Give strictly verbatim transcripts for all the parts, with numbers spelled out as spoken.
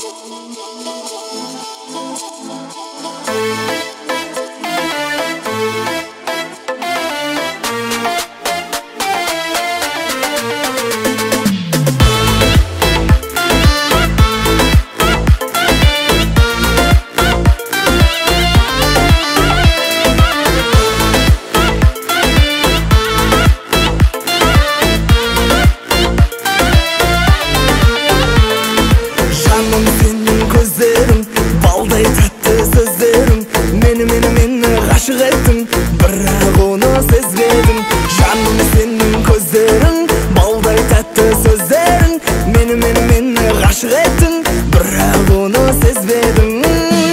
Aşık ettin, bırak onu sezmedim. Canım senin gözlerin, balday tatlı sözlerin. Meni meni meni aşık ettin, bırak onu sezmedim.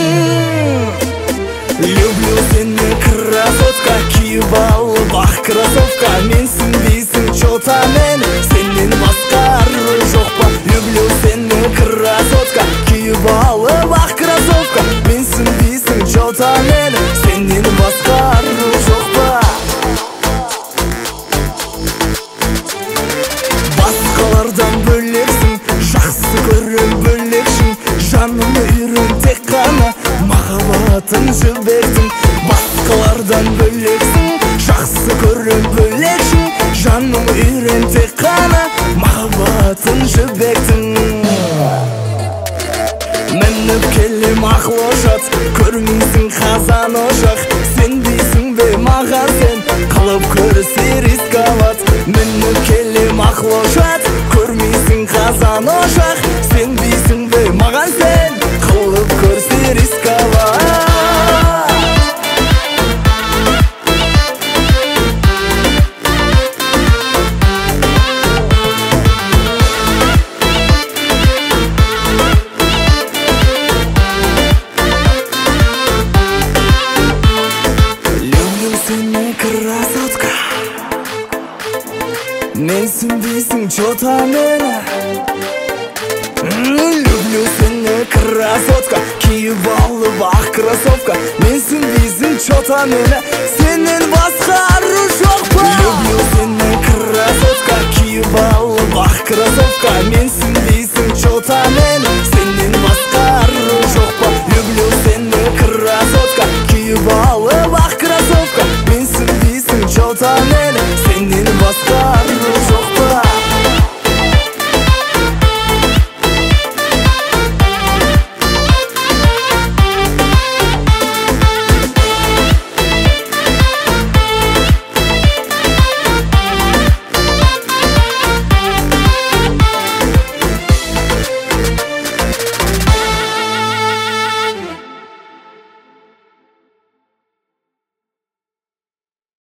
Люблю seni красотка, kiyip al bak красовка. Mensin дейсің чота мен, сенен басқа ару жоқ па. Люблю seni красотка, kiyip al bak красовка. Mensin дейсің чота мен, сенен басқа ару жоқ па. Басқалардан бөлексің, жақсы көрем бөлекшің. Жанымы үйрен тек қана, махаббатын жібердің. Басқалардан бөлексің, жақсы көрем бөлекшің. Жанымы үйрен тек қана, махаббатын жібердің. Мініп келем ақыл ошақ, көрмейсің қазан ошақ. Сен дейсің бе маған сен, қылып көрсе рисковат. Мініп келем ақыл ошақ, көрмейсің қазан ошақ. Сен дейсің бе маған сен, қылып көрсе рисковат. Красотка, менсің дейсің чота мені. Люблю seni красотка, киіп алып ақ кроссовка. Менсің дейсің чота мені, сенен басқа ару жоқ па. Люблю seni красотка, киіп алып ақ кроссовка. Менсің дейсің чота мені, сенен басқа ару жоқ па. Люблю seni красотка, киіп алып ақ кроссовка. Менсің дейсің чота мені, сенен басқа